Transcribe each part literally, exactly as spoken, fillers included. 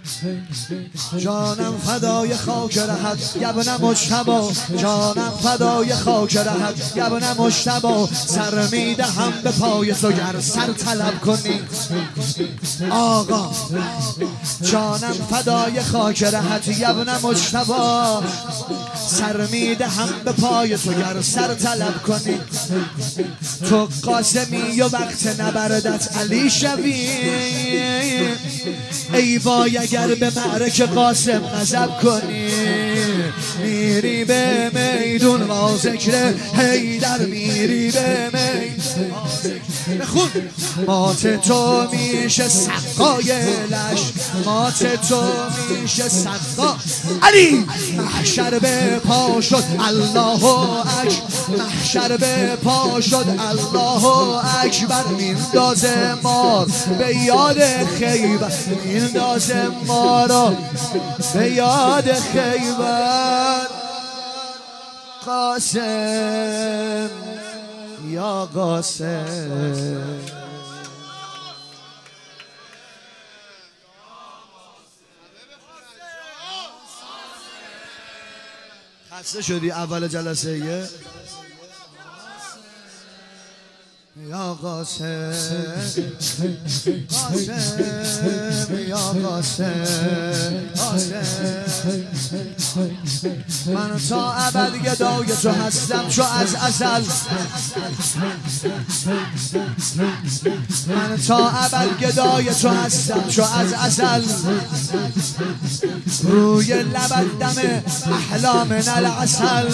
جانم فدای خاک رهت یبن مجتبا، جانم فدای خاک رهت یبن مجتبا. سر میدهم به پای تو گر سر طلب کنی آقا. جانم فدای خاک رهت یبن مجتبا، سر میدهم به پای تو گر سر طلب کنی. تو قاسمی و وقت نبردت علی شوی، ای وای اگر به معرک قاسم غضب کنی. میری به میدون با ذکر حیدر، میری به میدون بخون. مات تو میشه سقای لش، مات تو میشه سقا. علی محشر به پا شد الله اکبر، محشر به پا شد الله اکبر. میندازه مار به یاد خیبر، میندازه مارا به یاد خیبر. قاسم یا قاسم، خسته شدی اول جلسه یه یا قاسم، قاسم یا قاسم، قاسم. من تا ابد گدای تو هستم چو از ازل، من تا ابد گدای تو هستم چو از ازل. روی لبت دم احلامنا العسل،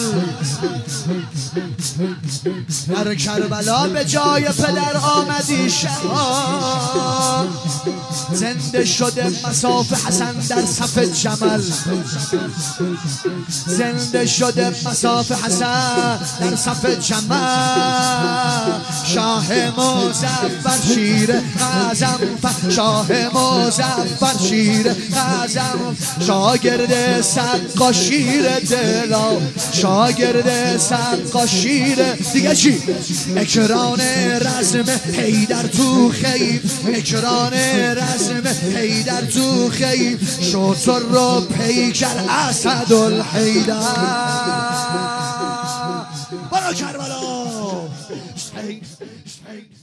در کربلا به جای پدر آمدی شهان. زنده شده مصاف حسن در صف جمل، زنده شده مصاف حسن در صف جمل. شاه مظفر شیر غضنفر، شاه مظفر شیر غضنفر. شاگرد سقا شیر دلا، شاگرد سقا شیر دیگه چی؟ اکران رزم حیدر تو خیب، اکران رزم حیدر تو خیب. شطر رو پیکر اسد الحیدر. برا کربلا